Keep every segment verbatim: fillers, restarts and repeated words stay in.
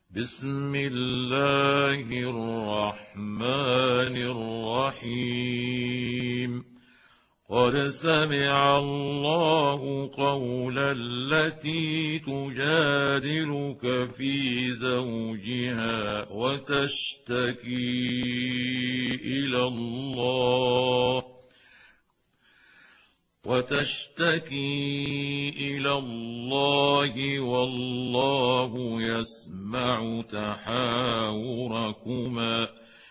بسم الله الرحمن الرحيم قد سمع الله قول التي تجادلك في زوجها وتشتكي إلى الله وتشتكي إلى الله والله يسمع تحاوركما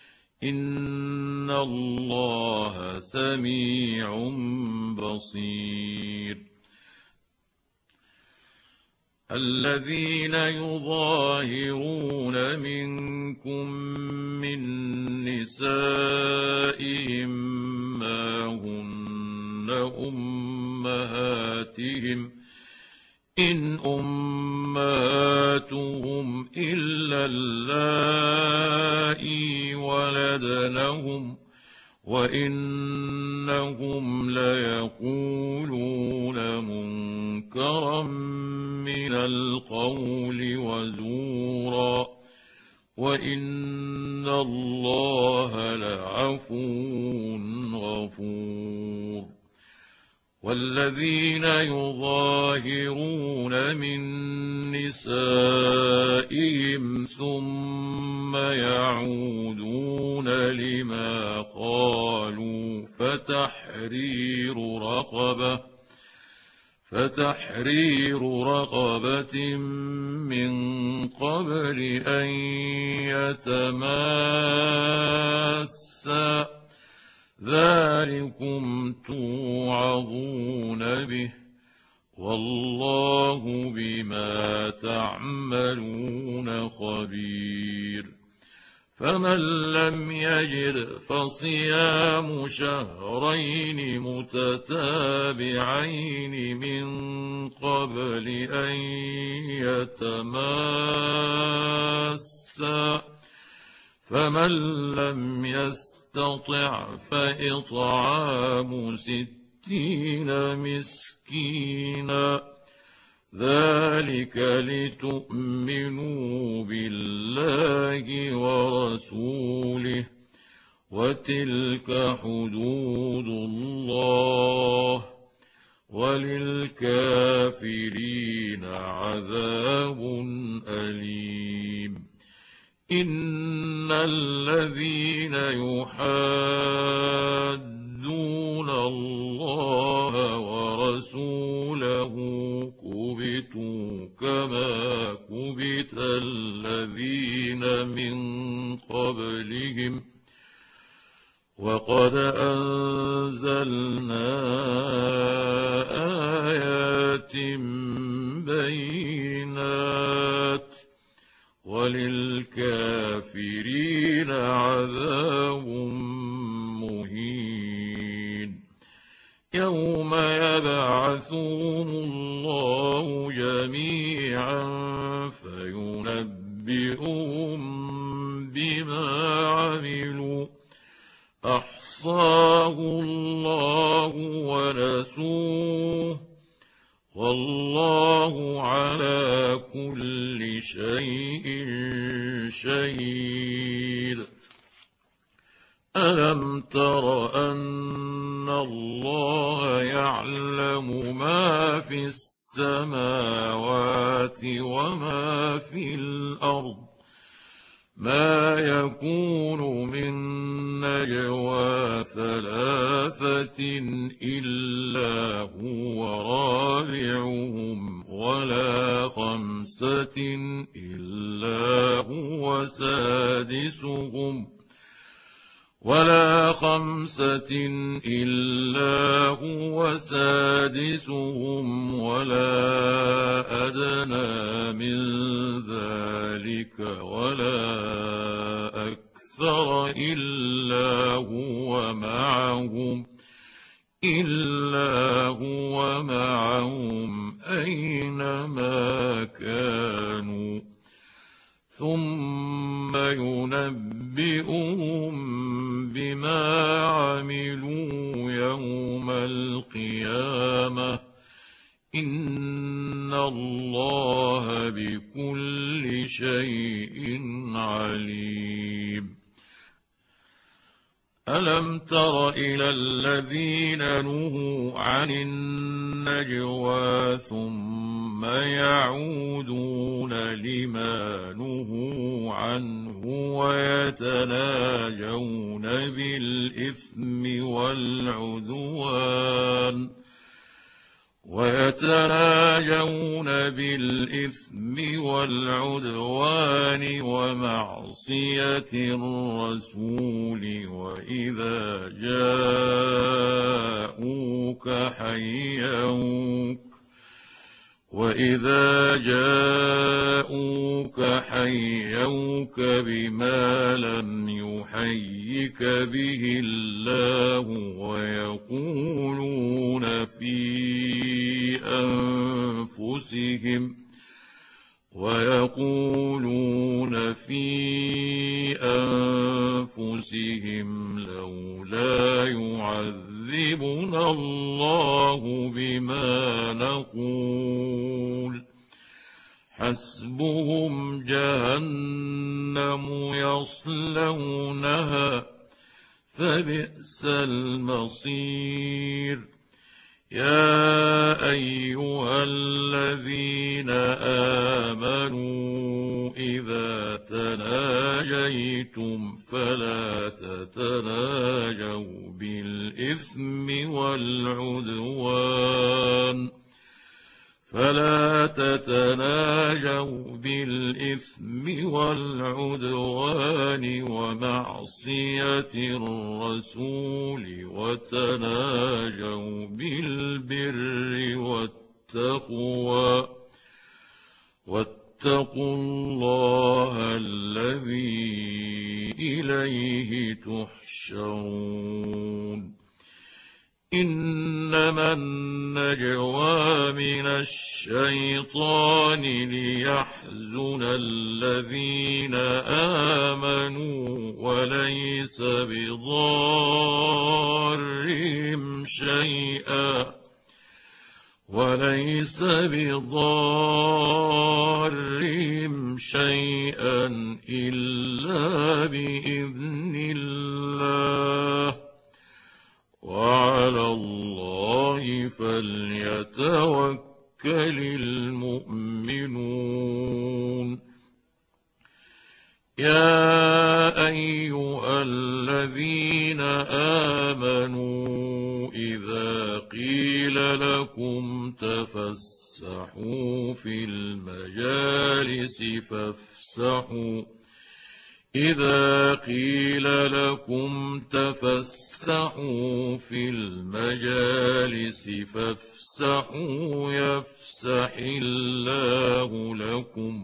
إن الله سميع بصير الذين يظاهرون منكم من نسائهم ما هن أمهاتهم إن أمهاتهم إلا اللائي ولدنهم وإنهم ليقولون منكرا من القول وزورا وإن الله لعفو غفور والذين يظاهرون من نسائهم ثم يعودون لما قالوا فتحرير رقبة فتحرير رقبة من قبل أن يتماسا ذلكم توعظون به والله بما تعملون خبير فمن لم يجد فصيام شهرين متتابعين من قبل أن يتماسا فمن لم يستطع فإطعام ستين مسكينا ذلك لتؤمنوا بالله ورسوله وتلك حدود الله وللكافرين عذاب أليم إن الذين يحادون الله ورسوله كبتوا كما كبت الذين من قبلهم وقد أنزلنا آيات بينات وللكافرين عذاب مهين يوم يبعثهم الله جميعا فينبئهم بما عملوا أحصاه الله ونسوه والله على كل شيء شهيد ألم تر أن الله يعلم ما في السماوات وما في الأرض ما يكون من نجوى ثلاثة إلا هو رابعهم ولا خمسة إلا هو سادسهم ولا خمسة إلا هو سادسهم ولا أدنى من ذلك ولا أكثر إلا هو معهم إلا هو معهم أينما كانوا ثم ينبئهم بما عملوا يوم القيامة إن الله بكل شيء عليم. ألم تر إلى الذين نهوا عن النجوى ثم يعودون لما نهوا عنه ويتناجون بالإثم والعدوان ويتناجون بالإثم والعدوان ومعصية الرسول وإذا جاءوك حيوك وإذا جاءوك حيوك بما لم يحيك به الله ويقولون في أنفسهم ويقولون في أنفسهم لولا يعذبنا الله بما نقول حسبهم جهنم يصلونها فبئس المصير. يا أيها الذين آمنوا إذا تناجيتم فلا تتناجوا بالإثم والعدوان فلا تتناجوا بالإثم والعدوان ومعصية الرسول وتناجوا بالبر والتقوى واتقوا الله الذي إليه تحشرون. إنما النجوى من الشيطان ليحزن الذين آمنوا وليس بضارهم شيئا وليس بضارهم شيئا إلا بإذن الله وعلى الله فليتوكل المؤمنون. يا أيها الذين آمنوا إذا قيل لكم تفسحوا في المجالس فافسحوا إذا قيل لكم تفسحوا في المجالس فافسحوا يفسح الله لكم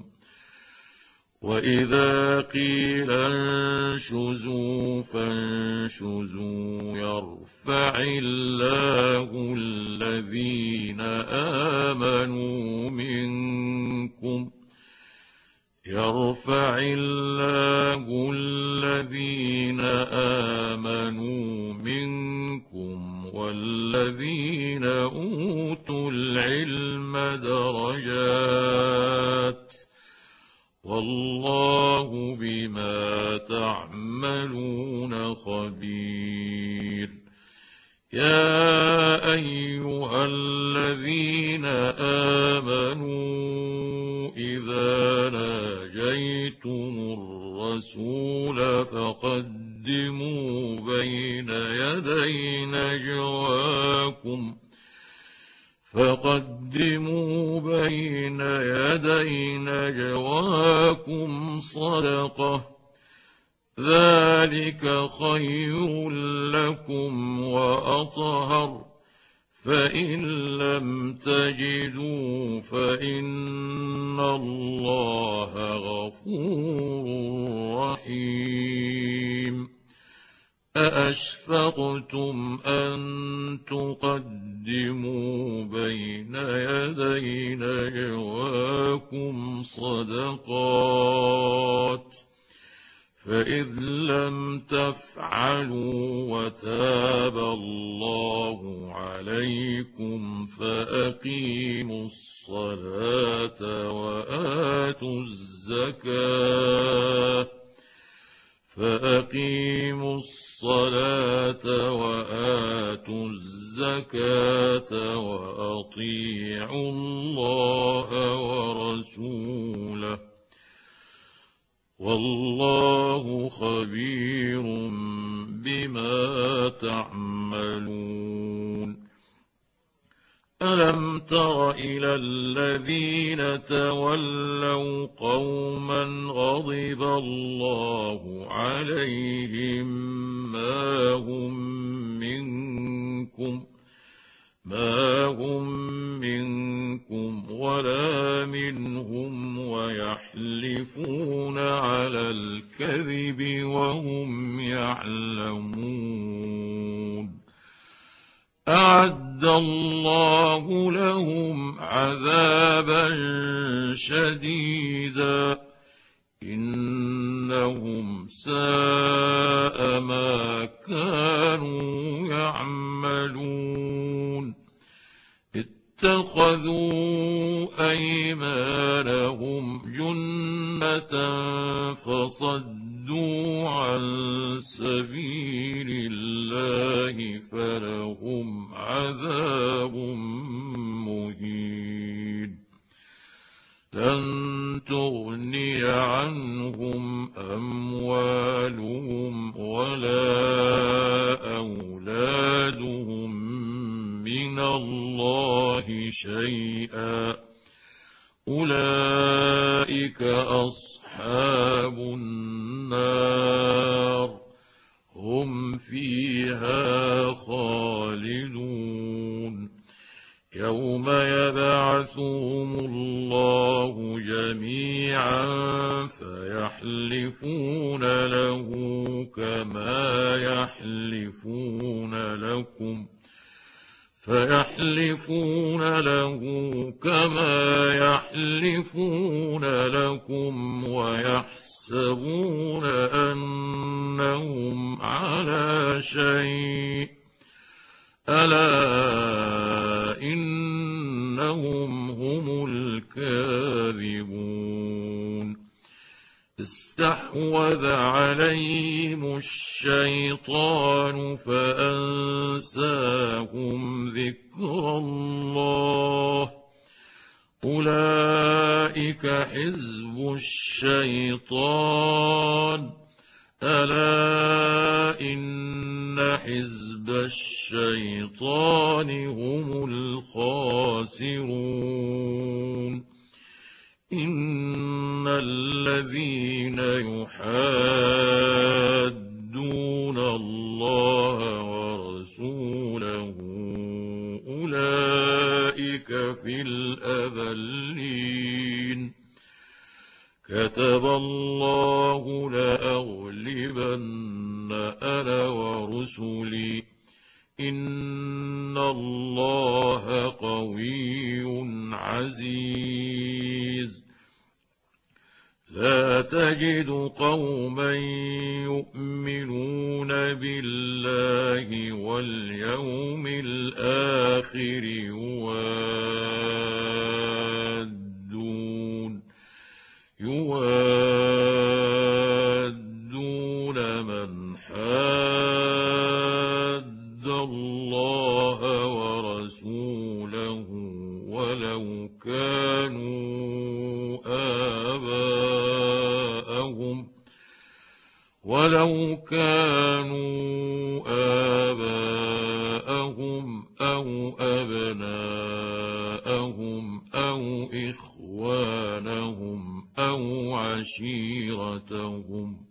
وإذا قيل انشزوا فانشزوا يرفع الله الذين آمنوا منكم يرفع الله الذين آمنوا منكم والذين أوتوا العلم درجات والله بما تعملون خبير. يا أيها الذين آمنوا إذا ناجيتم الرسول فقدموا بين يدي نجواكم فقدموا بين يدي نجواكم صدقة ذلك خير لكم وأطهر فإن لم تجدوا فإن الله غفور رحيم. أأشفقتم أن تقدموا بين يدي نجواكم صدقات فإذ لم تفعلوا وتاب الله عليكم فأقيموا الصلاة وآتوا الزكاة فأقيموا الصلاة وآتوا الزكاة وأطيعوا الله ورسوله والله خبير بما تعملون. ألم تر إلى الذين تولوا قوما غضب الله عليهم ما هم منكم ما هم منكم ولا منهم ويحلفون على الكذب وهم يعلمون. أعد الله لهم عذابا شديدا إنهم ساء ما كانوا يعملون. اتخذوا أيمانهم جنة فصدوا عن سبيل الله فلهم عذاب مهين. لن تغني عنهم أموالهم ولا أولادهم من الله شيئا أولئك أصحاب النار هم فيها خالدون. يوم يبعثهم الله جميعا فيحلفون له كما يحلفون لكم فيحلفون له كما يحلفون لكم ويحسبون أنهم على شيء ألا إنهم هم الكاذبون. استحوذ عليهم الشيطان فأنساهم ذكر الله أولئك حزب الشيطان ألا إن حزب الشيطان هم الخاسرون. إن الذين يحادون الله ورسوله أولئك في الأذلين. كتب الله لأغلبن أنا ورسلي إن الله قوي عزيز. لا تجد قوما يؤمنون بالله واليوم الآخر يوادون يوادون من حاد الله ورسوله ولو كانوا آباءهم ولو كانوا آباءهم أو أبناءهم أو إخوانهم أو عشيرتهم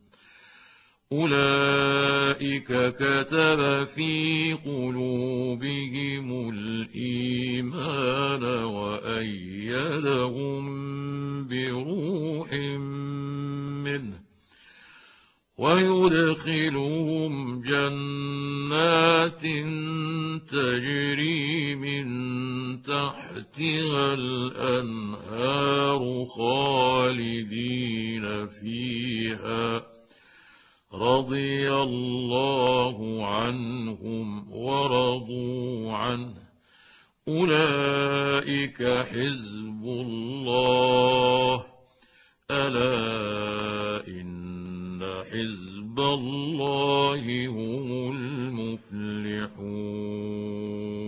أولئك كتب في قلوبهم الإيمان وأيدهم بروح منه ويدخلهم جنات تجري من تحتها الأنهار خالدين فيها رضي الله عنهم ورضوا عنه أولئك حزب الله ألا إن حزب الله هم المفلحون